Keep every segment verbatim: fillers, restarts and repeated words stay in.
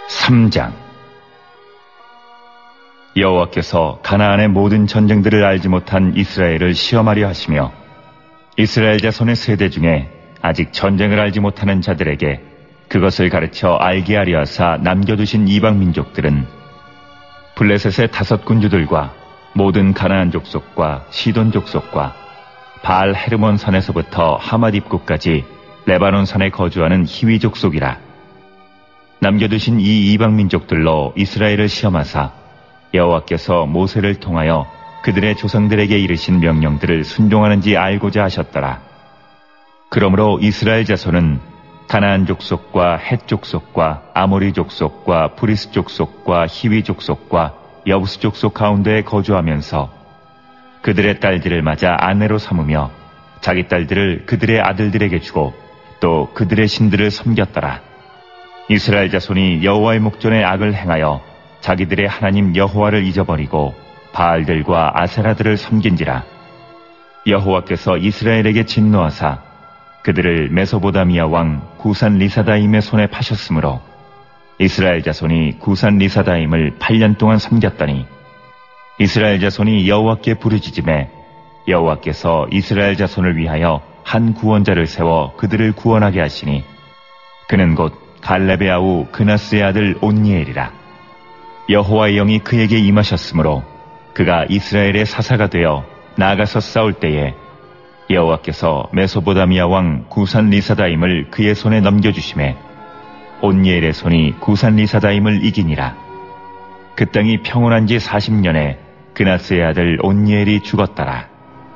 삼 장. 여호와께서 가나안의 모든 전쟁들을 알지 못한 이스라엘을 시험하려 하시며 이스라엘 자손의 세대 중에 아직 전쟁을 알지 못하는 자들에게 그것을 가르쳐 알게 하려 하사 남겨두신 이방 민족들은 블레셋의 다섯 군주들과 모든 가나안 족속과 시돈 족속과 바알 헤르몬 산에서부터 하맛 입구까지 레바논 산에 거주하는 히위 족속이라. 남겨두신 이 이방 민족들로 이스라엘을 시험하사 여호와께서 모세를 통하여 그들의 조상들에게 이르신 명령들을 순종하는지 알고자 하셨더라. 그러므로 이스라엘 자손은 가나안 족속과 헷 족속과 아모리 족속과 브리스 족속과 히위 족속과 여부스 족속 가운데에 거주하면서 그들의 딸들을 맞아 아내로 삼으며 자기 딸들을 그들의 아들들에게 주고 또 그들의 신들을 섬겼더라. 이스라엘 자손이 여호와의 목전에 악을 행하여 자기들의 하나님 여호와를 잊어버리고 바알들과 아세라들을 섬긴지라. 여호와께서 이스라엘에게 진노하사 그들을 메소보다미아 왕 구산 리사다임의 손에 파셨으므로 이스라엘 자손이 구산 리사다임을 팔 년 동안 섬겼더니 이스라엘 자손이 여호와께 부르짖음에 여호와께서 이스라엘 자손을 위하여 한 구원자를 세워 그들을 구원하게 하시니 그는 곧 갈렙의 아우 그나스의 아들 온니엘이라. 여호와의 영이 그에게 임하셨으므로 그가 이스라엘의 사사가 되어 나아가서 싸울 때에 여호와께서 메소보다미아 왕 구산 리사다임을 그의 손에 넘겨주심에 온니엘의 손이 구산 리사다임을 이기니라. 그 땅이 평온한 지 사십 년에 그나스의 아들 온니엘이 죽었더라.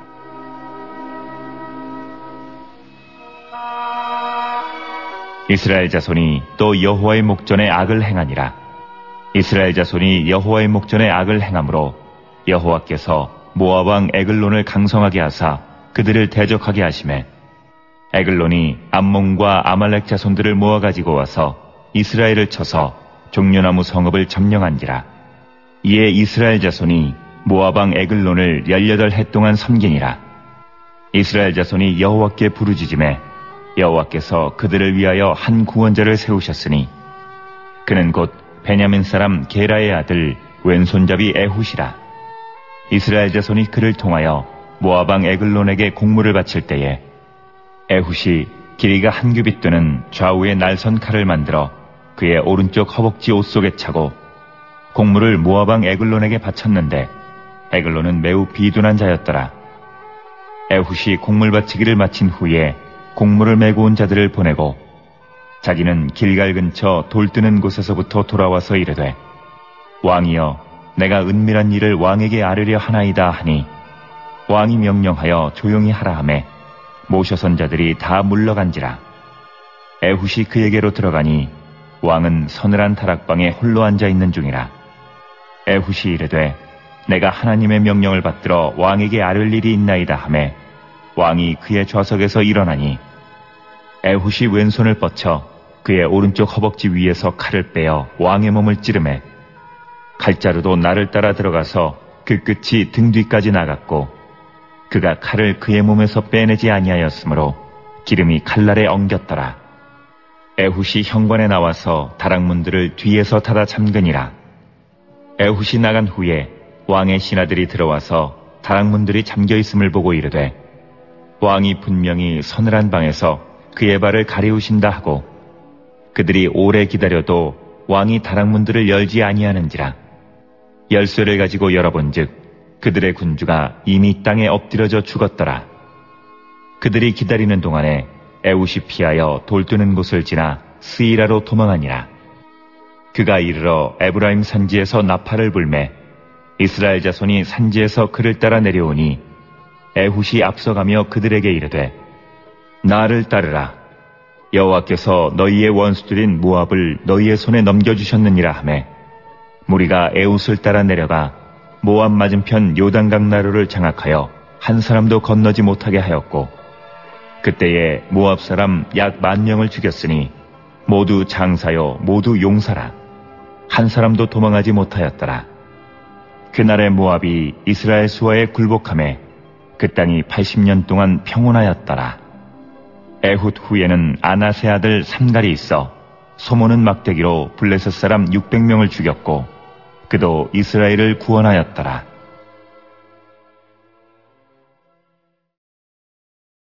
이스라엘 자손이 또 여호와의 목전에 악을 행하니라. 이스라엘 자손이 여호와의 목전에 악을 행함으로 여호와께서 모압 왕 에글론을 강성하게 하사 그들을 대적하게 하시매 에글론이 암몬과 아말렉 자손들을 모아가지고 와서 이스라엘을 쳐서 종려나무 성읍을 점령한지라. 이에 이스라엘 자손이 모압 왕 에글론을 열여덟 해 동안 섬기니라. 이스라엘 자손이 여호와께 부르짖음에 여호와께서 그들을 위하여 한 구원자를 세우셨으니 그는 곧 베냐민 사람 게라의 아들 왼손잡이 에훗이라. 이스라엘 자손이 그를 통하여 모압 왕 에글론에게 공물을 바칠 때에 에훗이 길이가 한 규빗 되는 좌우의 날선 칼을 만들어 그의 오른쪽 허벅지 옷 속에 차고 공물을 모압 왕 에글론에게 바쳤는데 에글론은 매우 비둔한 자였더라. 에훗이 공물 바치기를 마친 후에 공물을 메고 온 자들을 보내고 자기는 길갈 근처 돌 뜨는 곳에서부터 돌아와서 이르되 왕이여 내가 은밀한 일을 왕에게 아뢰려 하나이다 하니 왕이 명령하여 조용히 하라 하매 모셔선 자들이 다 물러간지라. 에훗이 그에게로 들어가니 왕은 서늘한 다락방에 홀로 앉아 있는 중이라. 에훗이 이르되 내가 하나님의 명령을 받들어 왕에게 아뢰 일이 있나이다 하매 왕이 그의 좌석에서 일어나니 에훗이 왼손을 뻗쳐 그의 오른쪽 허벅지 위에서 칼을 빼어 왕의 몸을 찌르매 칼자루도 나를 따라 들어가서 그 끝이 등 뒤까지 나갔고 그가 칼을 그의 몸에서 빼내지 아니하였으므로 기름이 칼날에 엉겼더라. 에훗이 현관에 나와서 다락문들을 뒤에서 닫아 잠그니라. 에훗이 나간 후에 왕의 신하들이 들어와서 다락문들이 잠겨있음을 보고 이르되 왕이 분명히 서늘한 방에서 그의 발을 가리우신다 하고 그들이 오래 기다려도 왕이 다락문들을 열지 아니하는지라. 열쇠를 가지고 열어본즉 그들의 군주가 이미 땅에 엎드려져 죽었더라. 그들이 기다리는 동안에 에훗이 피하여 돌 뜨는 곳을 지나 스이라로 도망하니라. 그가 이르러 에브라임 산지에서 나팔을 불매 이스라엘 자손이 산지에서 그를 따라 내려오니 에훗이 앞서가며 그들에게 이르되 나를 따르라. 여호와께서 너희의 원수들인 모압을 너희의 손에 넘겨주셨느니라 하매 무리가 에훗을 따라 내려가 모압 맞은편 요단강 나루를 장악하여 한 사람도 건너지 못하게 하였고 그때에 모압 사람 약 만 명을 죽였으니 모두 장사요 모두 용사라. 한 사람도 도망하지 못하였더라. 그날의 모압이 이스라엘 수하에 굴복하매 그 땅이 팔십 년 동안 평온하였더라. 에훗 후에는 아나세 아들 삼갈이 있어 소모는 막대기로 블레셋 사람 육백 명을 죽였고 그도 이스라엘을 구원하였더라.